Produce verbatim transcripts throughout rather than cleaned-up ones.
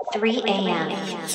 three a m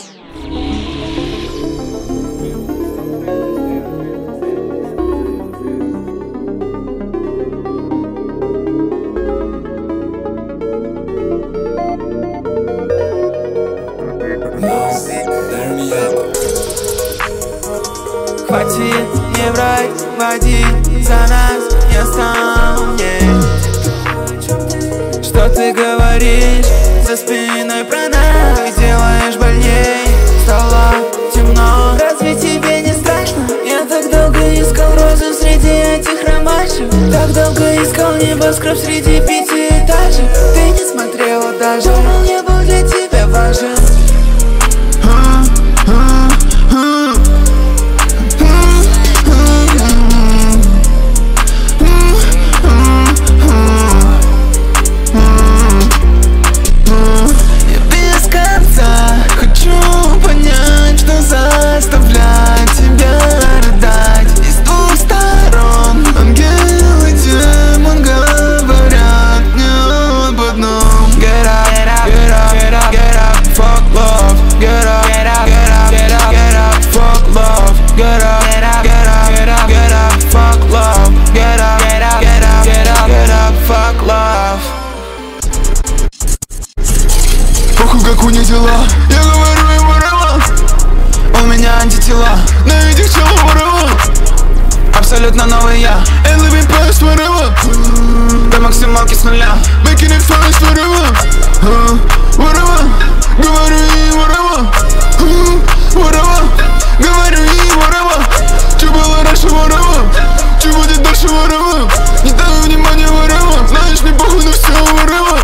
Хватит не врать, води за нас, я сам есть. Что ты говоришь за спиной про нас? Ты делаешь больней, стало темно. Разве тебе не страшно? Я так долго искал розу среди этих ромашек, так долго искал небоскреб среди пятиэтажек. Ты не смотрела даже, думал, я был для тебя важен. Заставляет тебя рыдать из двух сторон. Ангел и демон говорят мне об одном. Get up, get up, get up, get up, get up, fuck love. Get up, get up, get up, get up, get up, fuck love. Get up, get up, get up, get up, get up, fuck love. Get up, get up, get up, get up, get up, fuck love. Похуй, как у них дела, я говорю им ворова. У меня антитела на этих челов ворова. Абсолютно новый я, and living past forever. До максималки с нуля, making it fast forever. Ворова, говорю и ворова. Ворова, говорю и ворова. Че было раньше ворова, че будет дальше ворова. Не даю внимания ворова, знаешь, мне похуй на все ворова.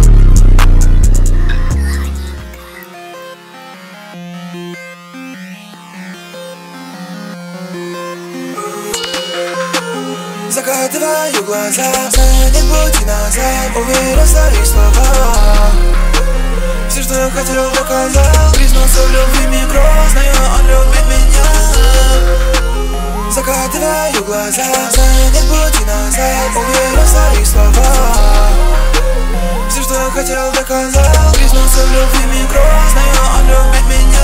Закатываю глаза, знаю, нет пути назад. Уверен в своих словах. Все, что я хотел, доказал. Признался в любви микро, знаю, он любит меня. Закатываю глаза, знаю, нет пути назад. Уверен в своих словах. Все, что я хотел, доказал. Признался в любви микро, знаю, он любит меня.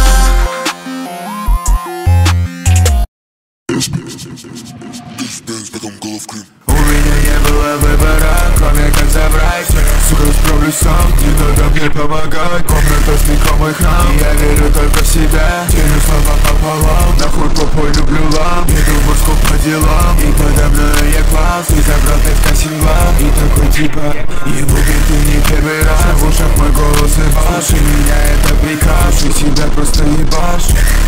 У меня не было выбора, кроме как забрать. Сука, справлюсь сам, не надо мне помогать. Комната с мой храм, я верю только в себя. Делю слова пополам, нахуй попой люблю лам. Иду в Москву по делам, и подо мной я класс. И забрал пять косин глав, и такой типа ебу ты не первый раз. В ушах мой голос и ваш, и меня это приказ. И себя просто ебашь.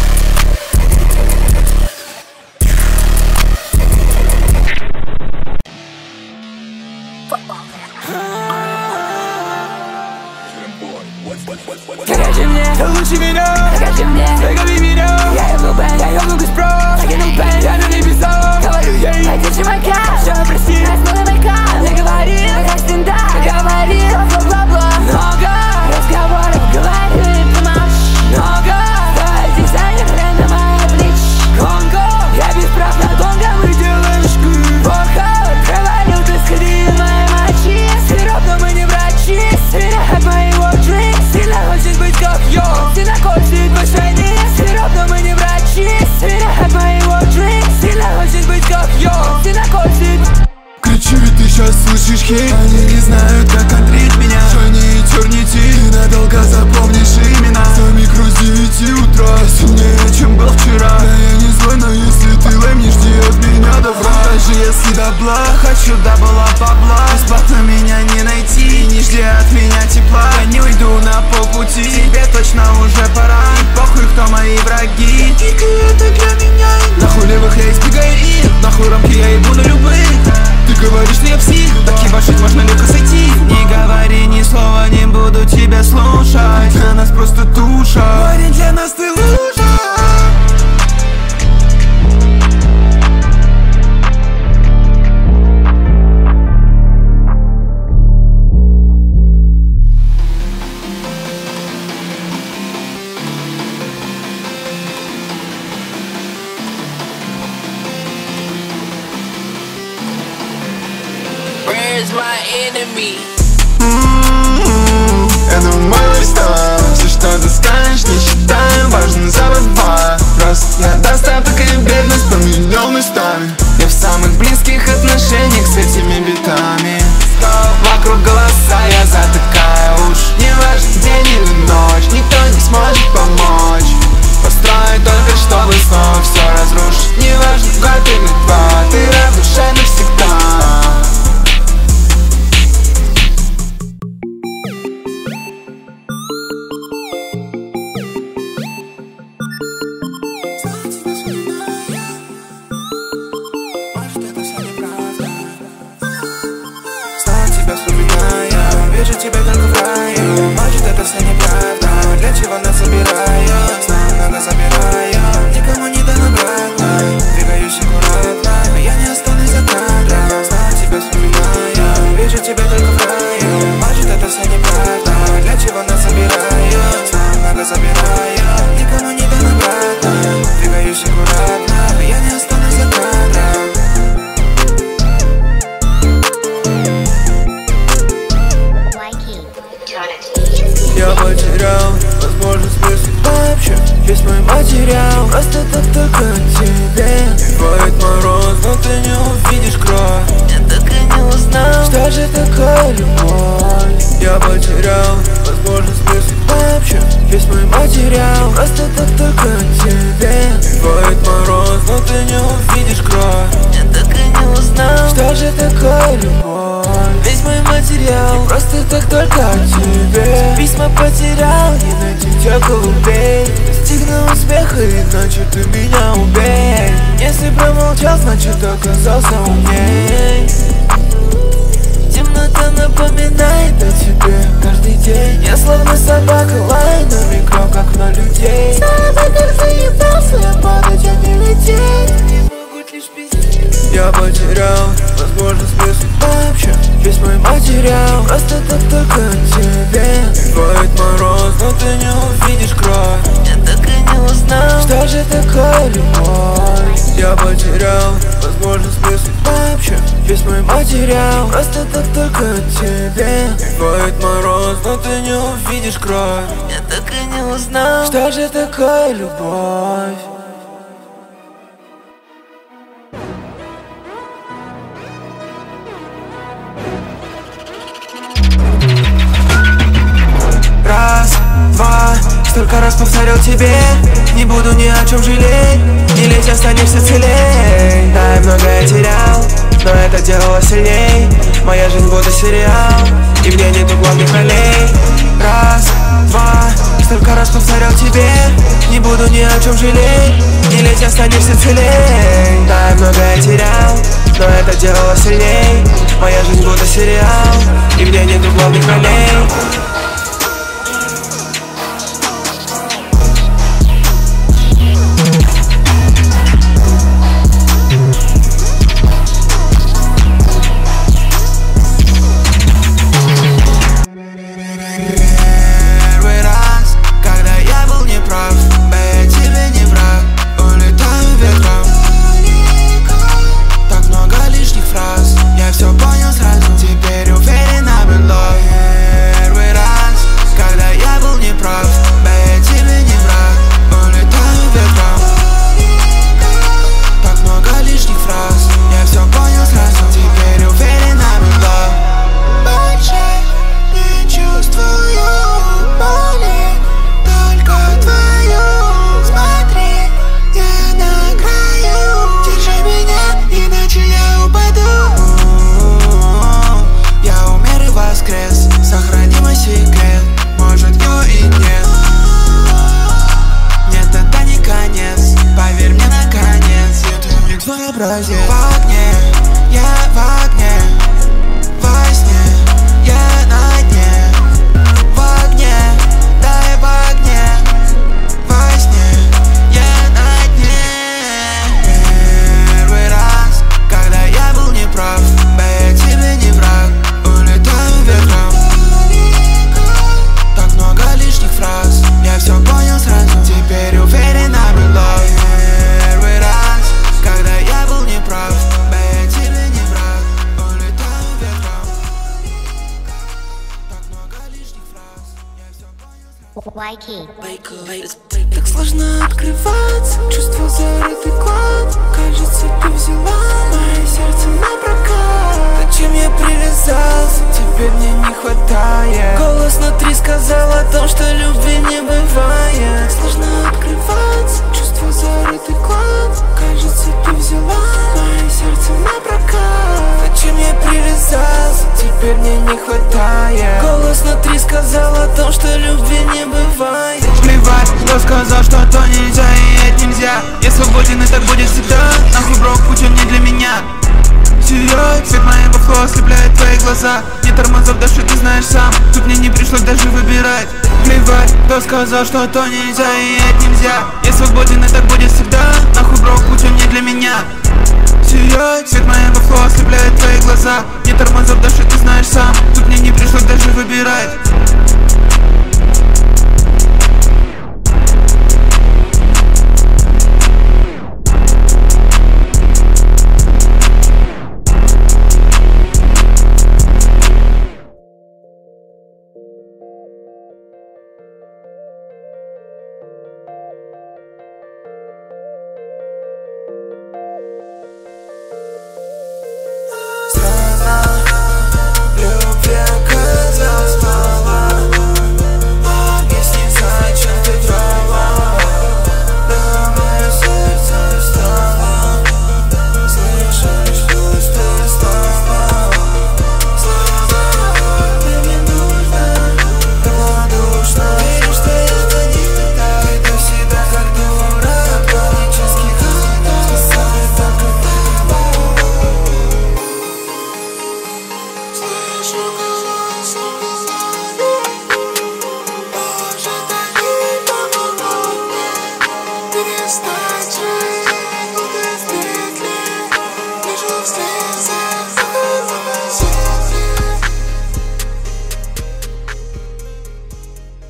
Покажи мне, лучше меня, покажи мне, догони меня. Я ебну бэнг, я ебну госпро, закину бэнг, я на небесах. Говорю ей, найди чувака, все прости, расплывай майка. Не говори, как стендап, говори, бла-бла-бла. Много разговоров, говорю и помашь. Много, твой дизайнер, хрен на моей плечи. Конго, я без прав на донго, мы делаем шкур. Похуй, провалил ты скрин моей мочи. Сироп, но мы не врачи, сильно от моего дринка. Сильно хочет быть как я, сильно хочет пошайни. Сироп, но мы не врачи, сильно от моего дринка. Сильно хочет быть как я, сильно хочет. Кричу, и ты сейчас слышишь хейт. Они не знают, как контрить меня. Шойни и Тернити, ты надолго запомнишь имена. Сами к девяти утра, сильнее, чем был вчера. Да я не злой, но если ты лайм, не жди от меня добра. Даже если добла, хочу дабла бабла. Бесплатно меня не найти, не жди от меня тепла. Я не уйду на полпути, тебе точно уже пора. И похуй, кто мои враги, только это для меня. Нахуй левых я избегаю их, нахуй рамки я ебу на любых. Ты говоришь, что я псих, так ебашить можно легко сойти. Не говори ни слова, не буду тебя слушать. Для нас просто туша, парень, для нас ты лужа. Where's my enemy? Mm-hmm. Это мой стан, все, тебя забираю. Никому не дам обратно, двигаюсь аккуратно, я не останусь за кадром. Я потерял возможность мыслить вообще. Весь мой материал просто так только тебе. Бывает мороз, но ты не увидишь кровь. Я так и не узнал, что же такое любовь. Я потерял возможность мыслить вообще. Весь мой материал просто так только тебе. Бывает мороз, но ты не увидишь кровь. Я так и не узнал, что же такое любовь. Весь мой материал просто так только тебе. Письма потерял, не найти тебя голубей. Достигну успеха, иначе ты меня убей. Если промолчал, значит оказался умней. Темнота напоминает о тебе каждый день. Я словно собака лаю на микро, как на людей. Снова как заебался, я падать, а не лететь. Не могут лишь пиздеть. Я потерял возможность мыслить вообще. Весь мой материал просто так только тебе. Бывает мороз, но ты не увидишь кровь. Я так и не узнал, что же такое любовь. Я потерял возможность мыслить вообще. Весь мой материал просто так только тебе. Бывает мороз, но ты не увидишь кровь. Я так и не узнал, что же такое любовь. Раз, два, столько раз повторил тебе. Не буду ни о чем жалеть. Не лезь, останешься целей. Да, я многое терял, но это делало сильней. Моя жизнь будто сериал, и в ней нету главных ролей. Раз, два, столько раз повторял тебе. Не буду ни о чем жалеть. Не лезь, останешься целей. Да, я многое терял, но это делало сильней. Моя жизнь будто сериал, и в ней нету главных ролей. В огне, я в огне, во сне, я на дне. В огне, да я в огне, во сне, я на дне. Первый раз, когда я был неправ, да я тебе не враг, улетаю ветром. Так много лишних фраз, я все понял сразу, теперь уверен I'm in love. Первый раз, когда я был неправ, да я тебе не враг, улетаю ветром. Так много лишних фраз, я все понял сразу. Так сложно открываться, чувства зарытый клад. Кажется, ты взяла мое сердце на прокат. Зачем я привязался, теперь мне не хватает. Голос внутри сказал о том, что любви не бывает. Сложно открываться, чувства зарытый клад. Кажется, ты взяла мое сердце на прокат. Зачем я привязался, теперь мне не хватает. Голос внутри сказал о том, что любви не бывает. Плевать, кто сказал, что то нельзя и это нельзя. Я свободен и так будет всегда. Нахуй брок, путем не для меня. Сияет свет моего флоу, ослепляет твои глаза. Не тормозов, даже ты знаешь сам. Тут мне не пришлось даже выбирать. Плевать, кто сказал, что то нельзя и это нельзя. Я свободен и так будет всегда. Нахуй брок, путем не для меня. Сияет свет моего флоу, ослепляет твои глаза. Не тормозов, даже ты знаешь сам. Тут мне не пришлось даже выбирать.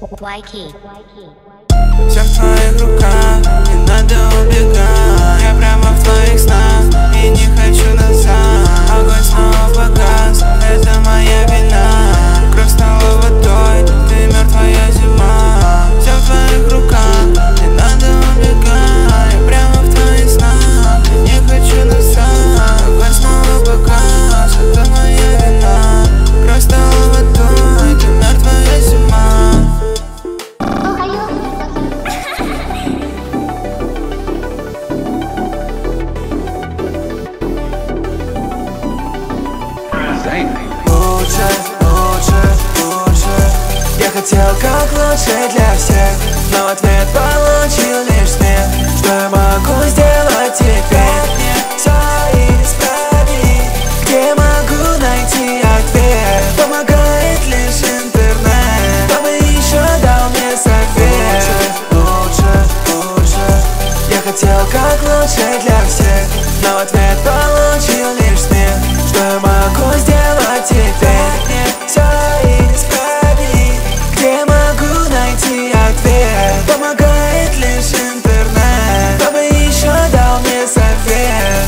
Все в твоих руках, не надо убегать. Я прямо в твоих снах и не хочу назад. Огонь снова погас, это моя вина. Кровь стала водой, ты мертвая зима. Все в твоих руках, не надо убегать. Я прямо в твоих снах и не хочу назад. Огонь снова погас, это моя вина. Кровь стала водой, ты мертвая зима. Лучше, лучше, лучше. Я хотел как лучше для всех, но в ответ получил лишь смех. Что я могу сделать теперь? Все исправить. Где могу найти ответ? Помогает лишь интернет. Кто бы еще дал мне совет? Лучше, лучше, лучше. Я хотел как лучше для всех, но в ответ получил лишь смех. Что я могу сделать теперь? Все исправить. Где могу найти ответ? Помогает лишь интернет. Кто бы еще дал мне совет?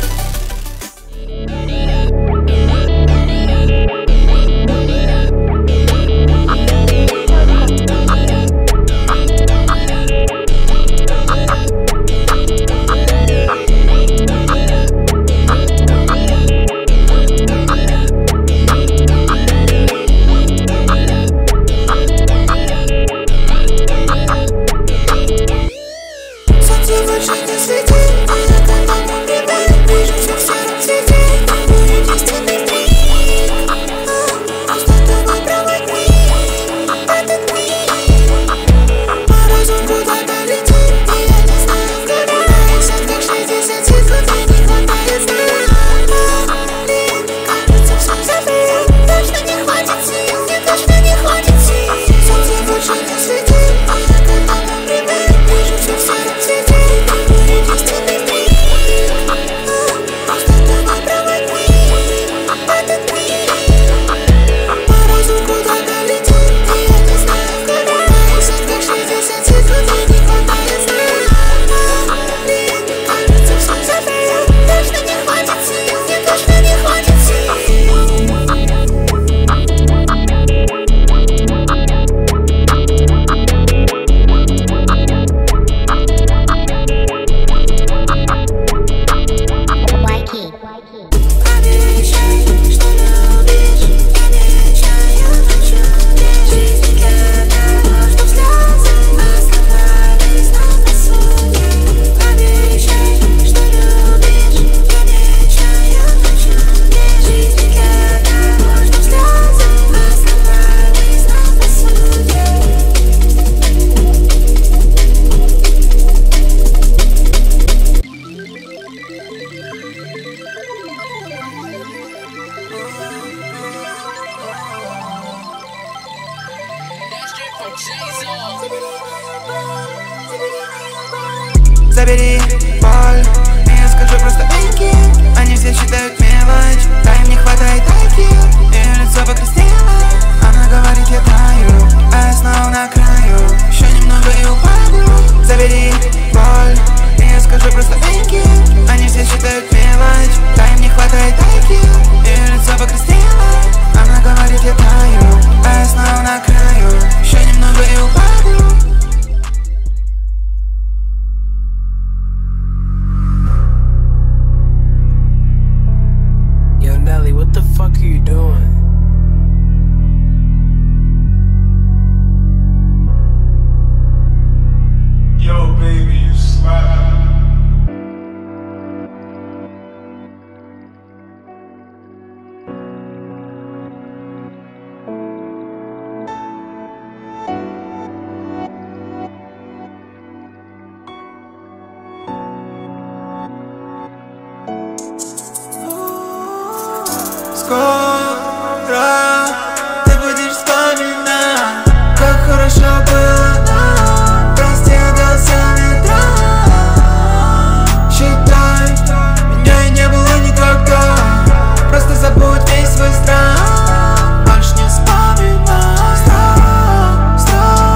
Забери боль, и я скажу просто деньги. Они все считают мелочь, да им не хватает айки. Ее лицо покраснело, она говорит я таю, а я снова на краю, еще немного и упаду. Забери боль, и я скажу просто деньги. Они все считают мелочь, да им не хватает айки. Ее лицо покраснело, она говорит я таю, а я снова на краю, еще немного и упаду. What the fuck are you doing? Yo, baby, you slap. Скоро ты будешь вспоминать, как хорошо было нам. Прости, отдался метро. Считай, меня и не было никогда. Просто забудь весь свой страх. Больше не вспоминай страх, страх.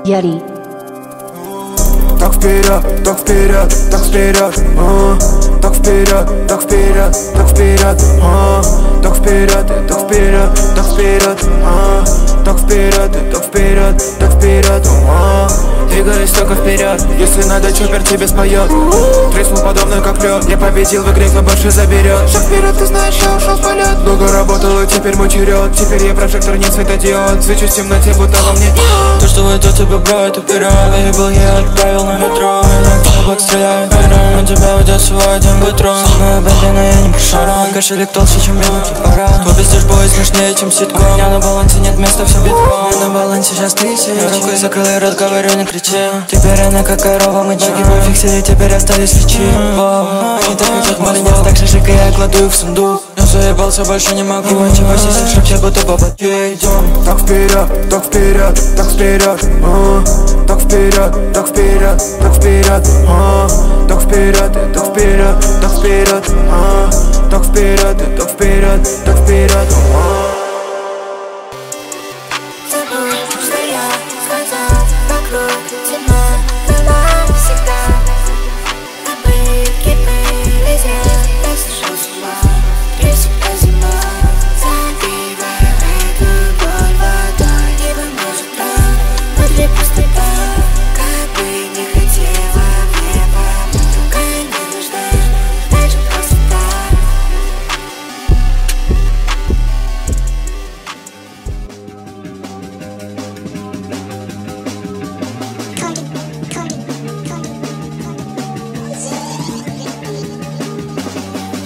Yeti. Так вперед, так вперед, так вперед, а, так вперед, так вперед, так вперед, а, так вперед, так вперед, так вперед, а, так вперед, так вперед, так вперед, а. Двигаюсь только вперед, если надо, чоппер тебе споет. Треснул подобно как лед, я победил в игре, кто больше заберет. Шаг вперед, ты знаешь, я ушел в полет. Долго работал, и теперь мой черед. Теперь я прожектор, не светодиод. Свечусь в темноте, будто во мне. То, что выйдет тебя брать, вперед. Был я отправил на метро, иногда бак стреляет пером. У тебя уйдет свой один патрон. Моя бедина, я не прошаран. Кошелек толще, чем белый кипаран. Твой пиздеж бой смешнее, чем ситком. У меня на балансе нет места, все битком. На балансе сейчас тысячи. Рукой закрыл и рот, говорю, не кричи. Теперь она как корова, мы чеки пофиксили, теперь остались свечи. Они так как маленький, так же жик, я кладу их в сундук. Я заебался, больше не могу. Чего сисек, шаг, я будто бабаки. Идем. Так вперед, так вперед, так вперед, а, так вперед, так вперед, так вперед, а, так вперед, так вперед, так вперед, а, так вперед, так вперед, так вперед, а.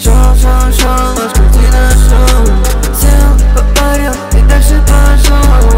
Шел, шел, ложь, крути на шоу. Сел, попарил и дальше пошел.